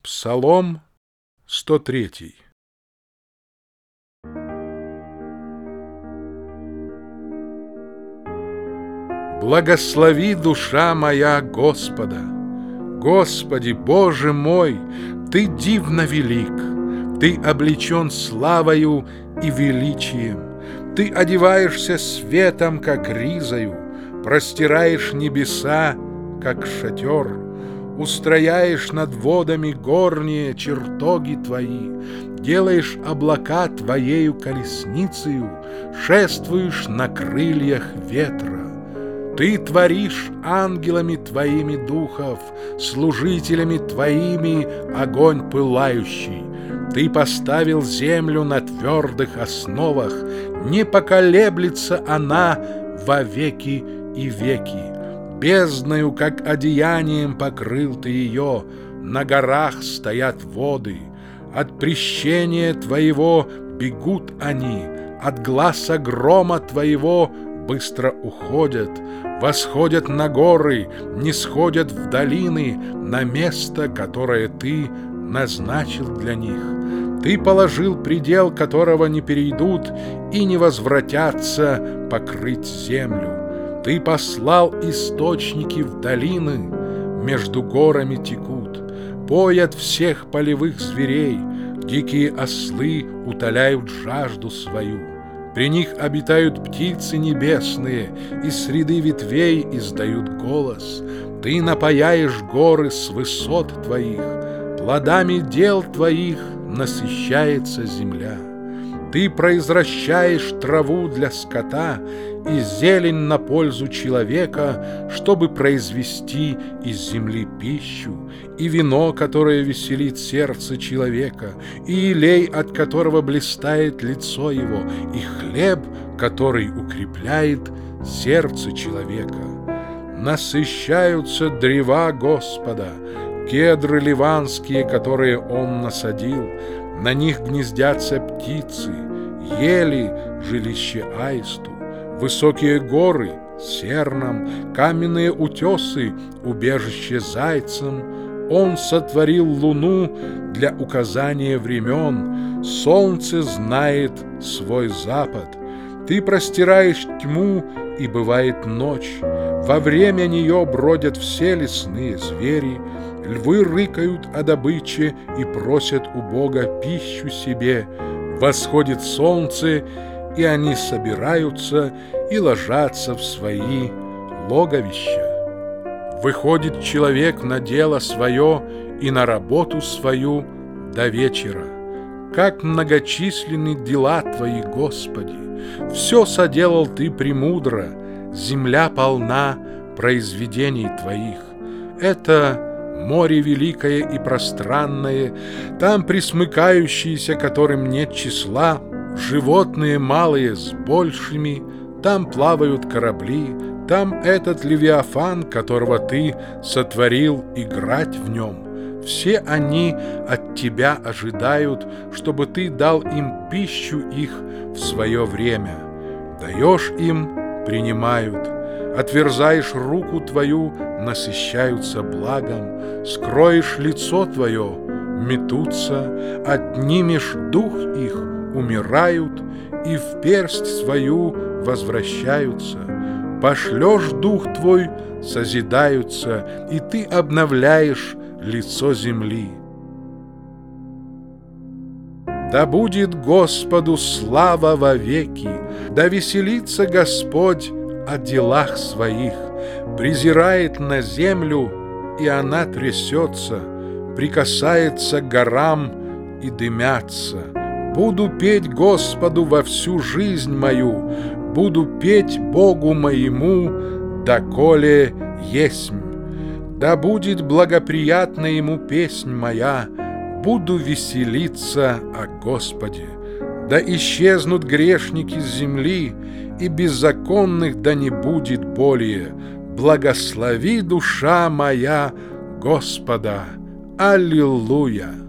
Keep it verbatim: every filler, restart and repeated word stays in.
Псалом сто третий. Благослови, душа моя, Господа. Господи, Боже мой, Ты дивно велик, Ты облечен славою и величием, Ты одеваешься светом, как ризою, простираешь небеса, как шатер, устрояешь над водами горние чертоги Твои, делаешь облака Твоею колесницею, шествуешь на крыльях ветра. Ты творишь ангелами Твоими духов, служителями Твоими огонь пылающий. Ты поставил землю на твердых основах, не поколеблется она во веки и веки. Бездною, как одеянием, покрыл Ты ее, на горах стоят воды. От прещения Твоего бегут они, от гласа грома Твоего быстро уходят, восходят на горы, не сходят в долины, на место, которое Ты назначил для них. Ты положил предел, которого не перейдут и не возвратятся покрыть землю. Ты послал источники в долины, между горами текут, поят всех полевых зверей, дикие ослы утоляют жажду свою. При них обитают птицы небесные, из среды ветвей издают голос. Ты напояешь горы с высот Твоих, плодами дел Твоих насыщается земля. Ты произвращаешь траву для скота и зелень на пользу человека, чтобы произвести из земли пищу, и вино, которое веселит сердце человека, и елей, от которого блистает лицо его, и хлеб, который укрепляет сердце человека. Насыщаются древа Господа, кедры ливанские, которые Он насадил, на них гнездятся птицы, ели жилище аисту, высокие горы сернам, каменные утесы убежище зайцам. Он сотворил луну для указания времен, солнце знает свой запад. Ты простираешь тьму, и бывает ночь, во время нее бродят все лесные звери, львы рыкают о добыче и просят у Бога пищу себе. Восходит солнце, и они собираются и ложатся в свои логовища. Выходит человек на дело свое и на работу свою до вечера. Как многочисленны дела Твои, Господи! Все соделал Ты премудро, земля полна произведений Твоих. Это море великое и пространное, там присмыкающиеся, которым нет числа, животные малые с большими, там плавают корабли, там этот левиафан, которого Ты сотворил играть в нем. Все они от Тебя ожидают, чтобы Ты дал им пищу их в свое время. Даешь им — принимают, отверзаешь руку Твою — насыщаются благом, скроешь лицо Твое — метутся, отнимешь дух их — умирают, и в персть свою возвращаются. Пошлешь дух Твой — созидаются, и Ты обновляешь лицо земли. Да будет Господу слава вовеки, да веселится Господь о делах своих. Презирает на землю, и она трясется, прикасается к горам, и дымятся. Буду петь Господу во всю жизнь мою, буду петь Богу моему, доколе есмь. Да будет благоприятна Ему песнь моя, буду веселиться о Господе. Да исчезнут грешники с земли, и беззаконных да не будет более. Благослови, душа моя, Господа. Аллилуйя!